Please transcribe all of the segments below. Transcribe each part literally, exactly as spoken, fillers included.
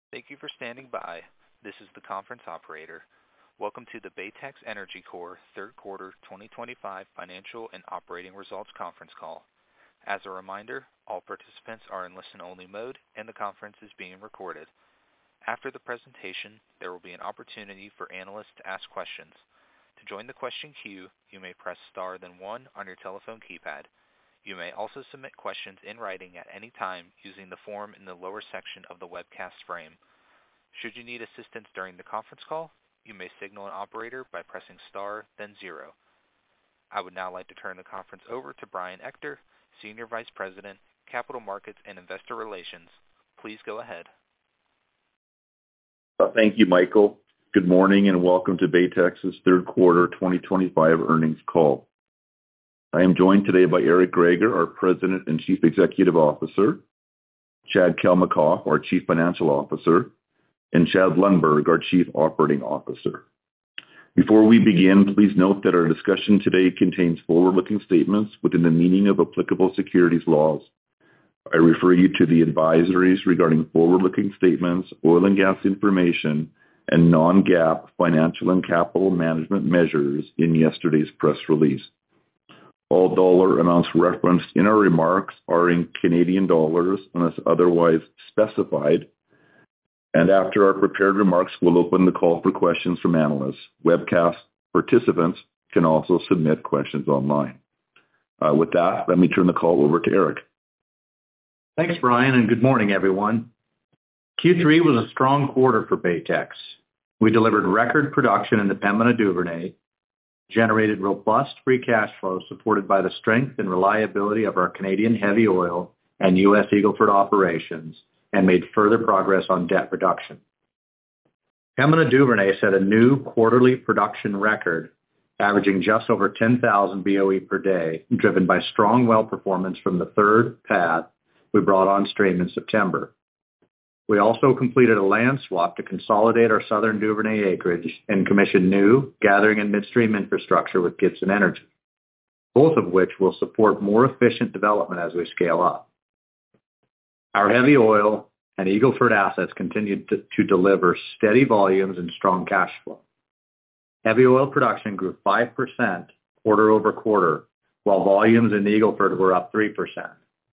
Thank you for standing by. This is the conference operator. Welcome to the Baytex Energy Corp third quarter twenty twenty-five financial and operating results conference call. As a reminder, all participants are in listen-only mode and the conference is being recorded. After the presentation, there will be an opportunity for analysts to ask questions. To join the question queue, you may press star then one on your telephone keypad. You may also submit questions in writing at any time using the form in the lower section of the webcast frame. Should you need assistance during the conference call, you may signal an operator by pressing star, then zero. I would now like to turn the conference over to Brian Ector, Senior Vice President, Capital Markets and Investor Relations. Please go ahead. Uh, thank you, Michael. Good morning and welcome to Baytex's third quarter twenty twenty-five earnings call. I am joined today by Eric Greager, our President and Chief Executive Officer, Chad Kalmakoff, our Chief Financial Officer, and Chad Lundberg, our Chief Operating Officer. Before we begin, please note that our discussion today contains forward-looking statements within the meaning of applicable securities laws. I refer you to the advisories regarding forward-looking statements, oil and gas information, and non-GAAP financial and capital management measures in yesterday's press release. All dollar amounts referenced in our remarks are in Canadian dollars unless otherwise specified. And after our prepared remarks, we'll open the call for questions from analysts. Webcast participants can also submit questions online. Uh, with that, let me turn the call over to Eric. Thanks, Brian, and good morning, everyone. Q three was a strong quarter for Baytex. We delivered record production in the Pembina Duvernay, generated robust free cash flow supported by the strength and reliability of our Canadian heavy oil and U S Eagle Ford operations, and made further progress on debt reduction. Pembina Duvernay set a new quarterly production record, averaging just over ten thousand B O E per day, driven by strong well performance from the third pad we brought on stream in September. We also completed a land swap to consolidate our southern Duvernay acreage and commissioned new gathering and midstream infrastructure with Gibson Energy, both of which will support more efficient development as we scale up. Our heavy oil and Eagle Ford assets continued to, to deliver steady volumes and strong cash flow. Heavy oil production grew five percent quarter over quarter, while volumes in the Eagle Ford were up three percent.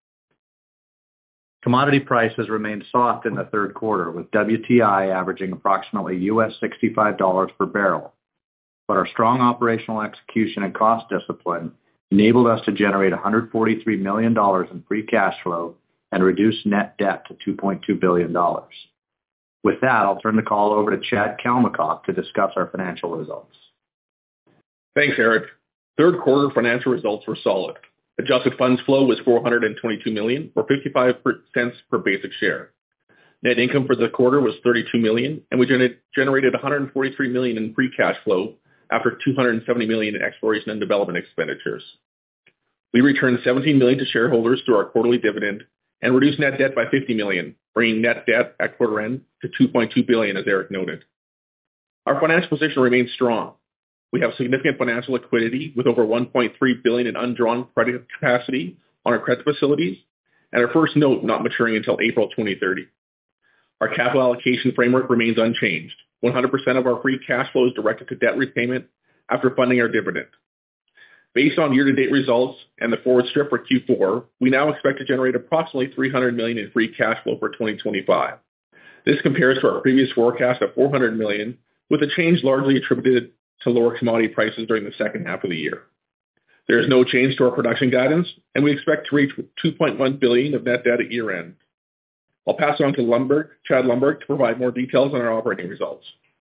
Commodity prices remained soft in the third quarter, with W T I averaging approximately U S sixty-five dollars per barrel. But our strong operational execution and cost discipline enabled us to generate one hundred forty-three million dollars in free cash flow and reduce net debt to two point two billion dollars. With that, I'll turn the call over to Chad Kalmakoff to discuss our financial results. Thanks, Eric. Third quarter financial results were solid. Adjusted funds flow was four hundred twenty-two million dollars, or fifty-five cents per basic share. Net income for the quarter was thirty-two million dollars, and we generated one hundred forty-three million dollars in free cash flow after two hundred seventy million dollars in exploration and development expenditures. We returned seventeen million dollars to shareholders through our quarterly dividend and reduced net debt by fifty million dollars, bringing net debt at quarter end to two point two billion dollars, as Eric noted. Our financial position remains strong. We have significant financial liquidity with over one point three billion dollars in undrawn credit capacity on our credit facilities, and our first note not maturing until April twenty thirty. Our capital allocation framework remains unchanged. one hundred percent of our free cash flow is directed to debt repayment after funding our dividend. Based on year-to-date results and the forward strip for Q four, we now expect to generate approximately three hundred million dollars in free cash flow for twenty twenty-five. This compares to our previous forecast of four hundred million dollars, with a change largely attributed to lower commodity prices during the second half of the year. There is no change to our production guidance, and we expect to reach two point one billion dollars of net debt at year-end. I'll pass it on to Lundberg, Chad Lundberg to provide more details on our operating results.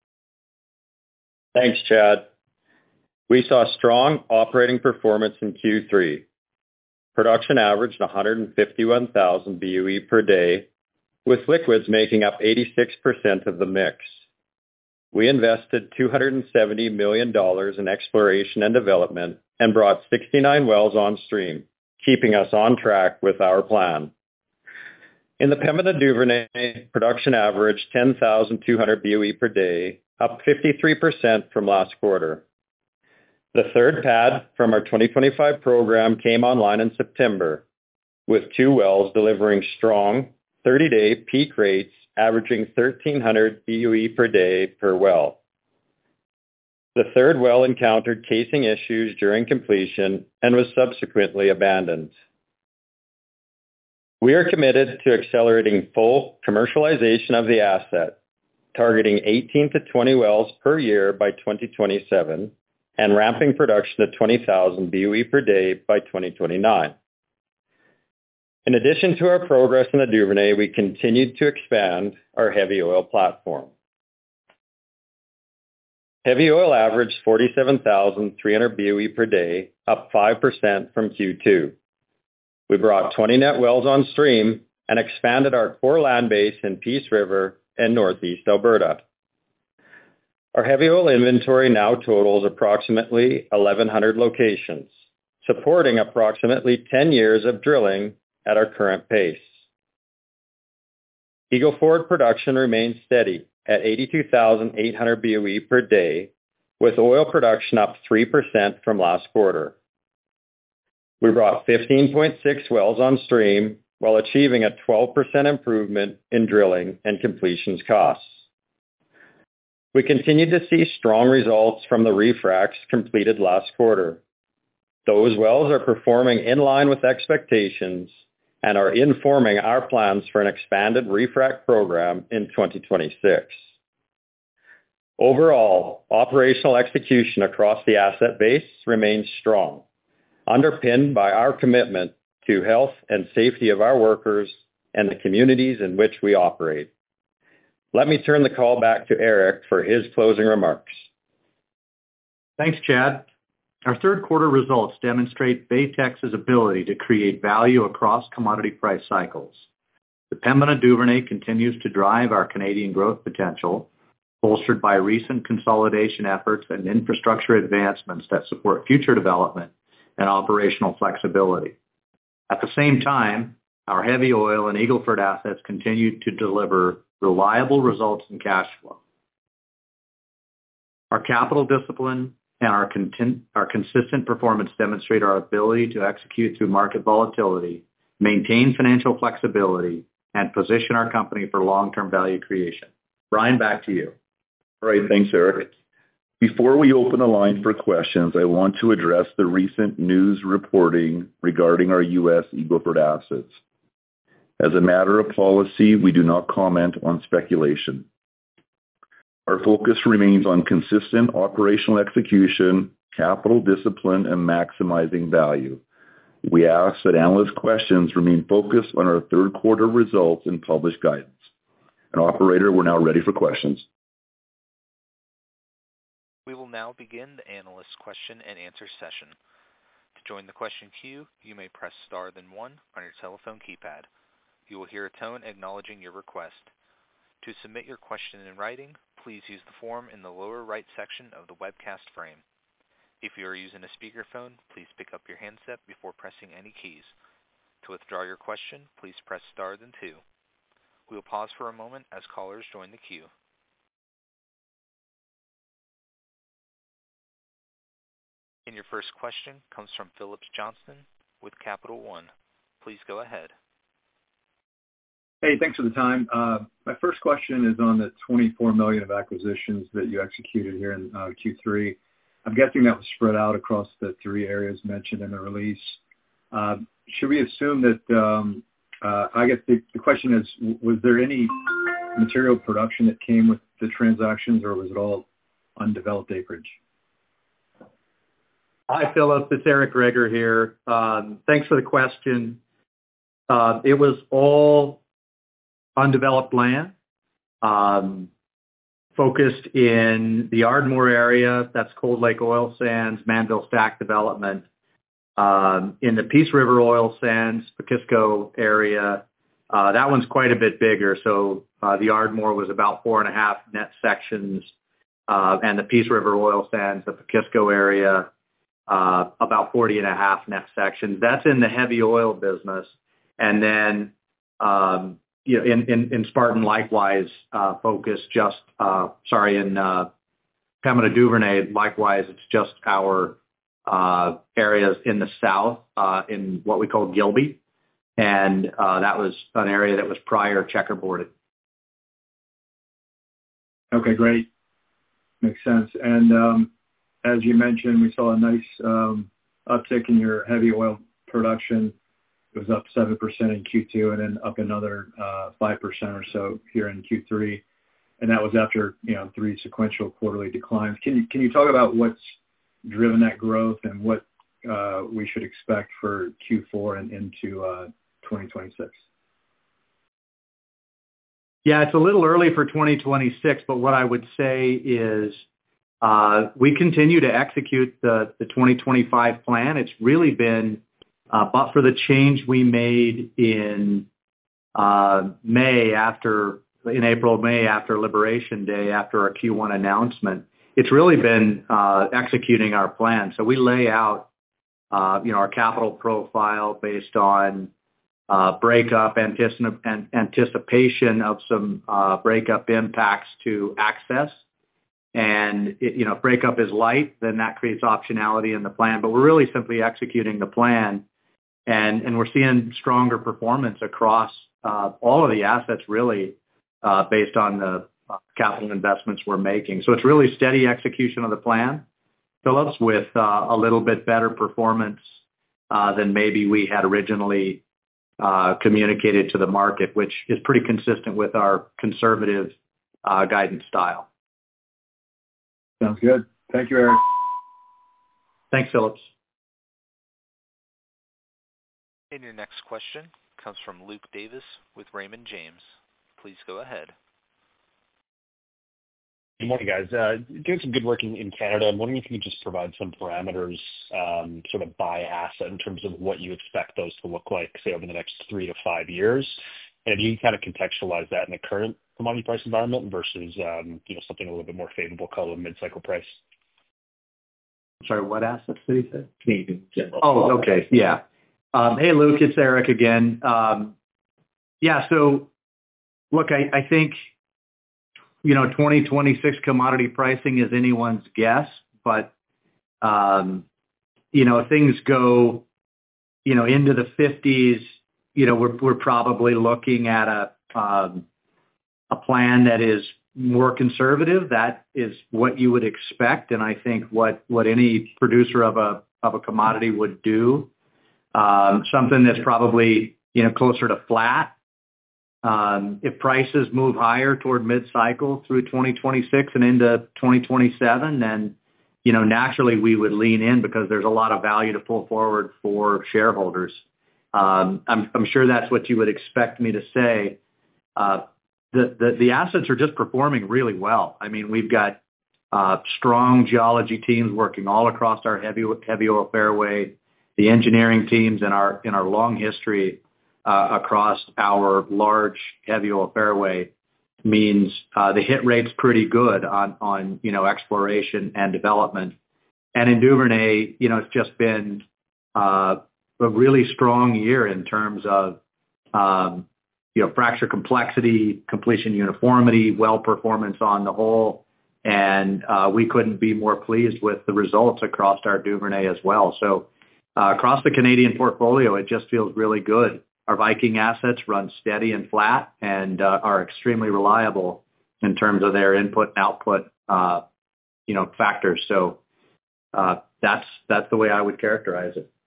Thanks, Chad. We saw strong operating performance in Q three. Production averaged one hundred fifty-one thousand B O E per day, with liquids making up eighty-six percent of the mix. We invested two hundred seventy million dollars in exploration and development and brought sixty-nine wells on stream, keeping us on track with our plan. In the Pembina Duvernay, production averaged ten thousand two hundred B O E per day, up fifty-three percent from last quarter. The third pad from our twenty twenty-five program came online in September, with two wells delivering strong thirty-day peak rates averaging thirteen hundred B U E per day per well. The third well encountered casing issues during completion and was subsequently abandoned. We are committed to accelerating full commercialization of the asset, targeting eighteen to twenty wells per year by twenty twenty-seven and ramping production to twenty thousand B U E per day by twenty twenty-nine. In addition to our progress in the Duvernay, we continued to expand our heavy oil platform. Heavy oil averaged forty-seven thousand three hundred B U E per day, up five percent from Q two. We brought twenty net wells on stream and expanded our core land base in Peace River and Northeast Alberta. Our heavy oil inventory now totals approximately eleven hundred locations, supporting approximately ten years of drilling at our current pace. Eagle Ford production remains steady at eighty-two thousand eight hundred B U E per day, with oil production up three percent from last quarter. We brought fifteen point six wells on stream while achieving a twelve percent improvement in drilling and completions costs. We continued to see strong results from the refracs completed last quarter. Those wells are performing in line with expectations and are informing our plans for an expanded refrac program in twenty twenty-six. Overall, operational execution across the asset base remains strong, underpinned by our commitment to health and safety of our workers and the communities in which we operate. Let me turn the call back to Eric for his closing remarks. Thanks, Chad. Our third quarter results demonstrate Baytex's ability to create value across commodity price cycles. The Pembina Duvernay continues to drive our Canadian growth potential, bolstered by recent consolidation efforts and infrastructure advancements that support future development and operational flexibility. At the same time, our heavy oil and Eagle Ford assets continue to deliver reliable results and cash flow. Our capital discipline and our, content, our consistent performance demonstrate our ability to execute through market volatility, maintain financial flexibility, and position our company for long-term value creation. Brian, back to you. All right, thanks, Eric. Before we open the line for questions, I want to address the recent news reporting regarding our U S Eagle Ford assets. As a matter of policy, we do not comment on speculation. Our focus remains on consistent operational execution, capital discipline, and maximizing value. We ask that analyst questions remain focused on our third quarter results and published guidance. And operator, we're now ready for questions. We will now begin the analyst question and answer session. To join the question queue, you may press star then one on your telephone keypad. You will hear a tone acknowledging your request. To submit your question in writing, please use the form in the lower right section of the webcast frame. If you are using a speakerphone, please pick up your handset before pressing any keys. To withdraw your question, please press star then two. We will pause for a moment as callers join the queue. And your first question comes from Phillips Johnston with Capital One. Please go ahead. Hey, thanks for the time. Uh, my first question is on the twenty-four million dollars of acquisitions that you executed here in uh, Q three. I'm guessing that was spread out across the three areas mentioned in the release. Uh, should we assume that, um, uh, I guess the, the question is, was there any material production that came with the transactions, or was it all undeveloped acreage? Hi, Philip. It's Eric Greger here. Um, thanks for the question. Uh, it was all undeveloped land, um, focused in the Ardmore area. That's Cold Lake Oil Sands, Manville Stack development. Um, in the Peace River Oil Sands, Pacusco area, uh, that one's quite a bit bigger. So uh, the Ardmore was about four and a half net sections, uh, and the Peace River Oil Sands, the Pacusco area, uh, about forty and a half net sections. That's in the heavy oil business. And then, um, you know, in, in, in Spartan, likewise, uh, focus just, uh, sorry, in, uh, Pembina Duvernay, likewise, it's just our, uh, areas in the south, uh, in what we call Gilby. And, uh, that was an area that was prior checkerboarded. Okay, great. Makes sense. And um, as you mentioned, we saw a nice um, uptick in your heavy oil production. It was up seven percent in Q two and then up another uh, five percent or so here in Q three. And that was after, you know, three sequential quarterly declines. Can you, can you talk about what's driven that growth and what uh, we should expect for Q four and into uh, twenty twenty-six? Yeah, it's a little early for twenty twenty-six, but what I would say is uh, we continue to execute the, the twenty twenty-five plan. It's really been, uh, but for the change we made in uh, May after, in April, May after Liberation Day, after our Q one announcement, it's really been uh, executing our plan. So we lay out, uh, you know, our capital profile based on Uh, breakup, anticip- an- anticipation of some uh, breakup impacts to access. And, it, you know, if breakup is light, then that creates optionality in the plan. But we're really simply executing the plan. And, and we're seeing stronger performance across uh, all of the assets, really, uh, based on the uh, capital investments we're making. So it's really steady execution of the plan, Phillips, with uh, a little bit better performance uh, than maybe we had originally Uh, communicated to the market, which is pretty consistent with our conservative uh, guidance style. Sounds good. Thank you, Eric. Thanks, Phillips. And your next question comes from Luke Davis with Raymond James. Please go ahead. Good morning, guys. Uh, doing some good work in, in Canada. I'm wondering if you could just provide some parameters um, sort of by asset in terms of what you expect those to look like, say, over the next three to five years. And if you can kind of contextualize that in the current commodity price environment versus um, you know, something a little bit more favorable called a mid-cycle price. Sorry, what assets did he say? Canadian general. Oh, okay. Yeah. Um, hey, Luke, it's Eric again. Um, yeah, so look, I, I think, you know, twenty twenty-six commodity pricing is anyone's guess, but, um, you know, if things go, you know, into the fifties, you know, we're, we're probably looking at a, um, a plan that is more conservative. That is what you would expect. And I think what, what any producer of a, of a commodity would do, um, something that's probably, you know, closer to flat. Um, if prices move higher toward mid-cycle through twenty twenty-six and into twenty twenty-seven, then, you know, naturally we would lean in because there's a lot of value to pull forward for shareholders. Um, I'm, I'm sure that's what you would expect me to say. Uh, the, the, the assets are just performing really well. I mean, we've got uh, strong geology teams working all across our heavy, heavy oil fairway, the engineering teams in our, in our long history Uh, across our large heavy oil fairway means uh, the hit rate's pretty good on, on, you know, exploration and development. And in Duvernay, you know, it's just been uh, a really strong year in terms of, um, you know, fracture complexity, completion uniformity, well performance on the whole. And uh, we couldn't be more pleased with the results across our Duvernay as well. So uh, across the Canadian portfolio, it just feels really good. Our Viking assets run steady and flat and uh, are extremely reliable in terms of their input and output, uh, you know, factors. So uh, that's that's the way I would characterize it.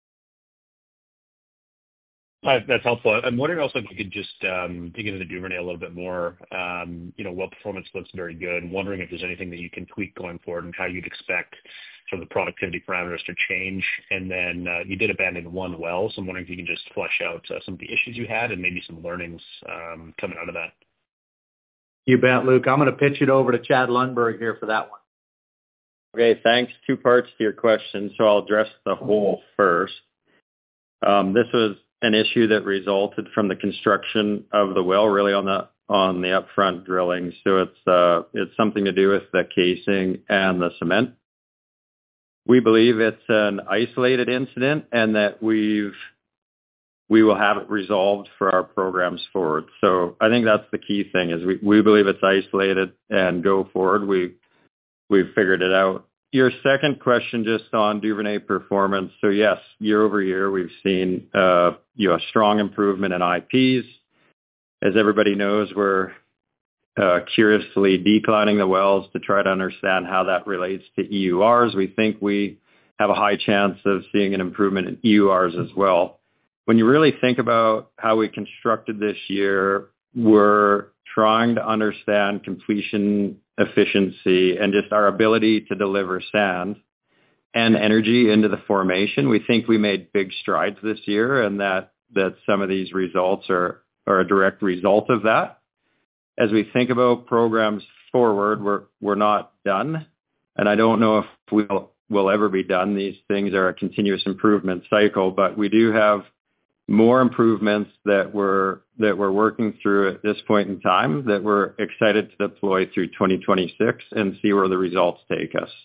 Uh, that's helpful. I'm wondering also if you could just um, dig into the Duvernay a little bit more. Um, you know, well performance looks very good. I'm wondering if there's anything that you can tweak going forward and how you'd expect sort of the productivity parameters to change. And then uh, you did abandon one well, so I'm wondering if you can just flesh out uh, some of the issues you had and maybe some learnings um, coming out of that. You bet, Luke. I'm going to pitch it over to Chad Lundberg here for that one. Okay, thanks. Two parts to your question, so I'll address the whole first. Um, this was an issue that resulted from the construction of the well, really on the on the upfront drilling. So it's uh, it's something to do with the casing and the cement. We believe it's an isolated incident and that we've we will have it resolved for our programs forward. So I think that's the key thing is we, we believe it's isolated and go forward. We we've figured it out. Your second question just on Duvernay performance. So yes, year over year, we've seen, uh, you know, a strong improvement in I Ps. As everybody knows, we're uh, curiously declining the wells to try to understand how that relates to E U Rs. We think we have a high chance of seeing an improvement in E U Rs as well. When you really think about how we constructed this year, we're trying to understand completion efficiency and just our ability to deliver sand and energy into the formation. We think we made big strides this year, and that that some of these results are, are a direct result of that. As we think about programs forward, we're we're not done, and I don't know if we'll will ever be done. These things are a continuous improvement cycle, but we do have more improvements that we're that we're working through at this point in time that we're excited to deploy through twenty twenty-six and see where the results take us.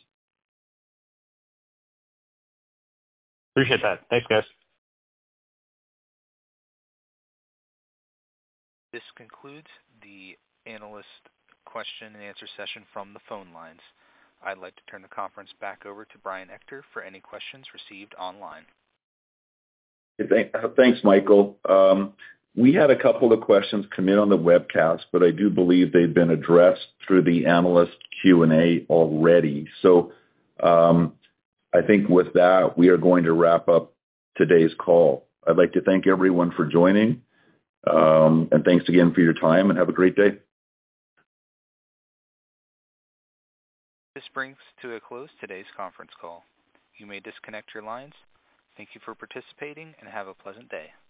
Appreciate that. Thanks, guys. This concludes the analyst question and answer session from the phone lines. I'd like to turn the conference back over to Brian Ector for any questions received online. Thanks, Michael. Um, we had a couple of questions come in on the webcast, but I do believe they've been addressed through the analyst Q and A already. So um, I think with that, we are going to wrap up today's call. I'd like to thank everyone for joining, um, and thanks again for your time, and have a great day. This brings to a close today's conference call. You may disconnect your lines. Thank you for participating and have a pleasant day.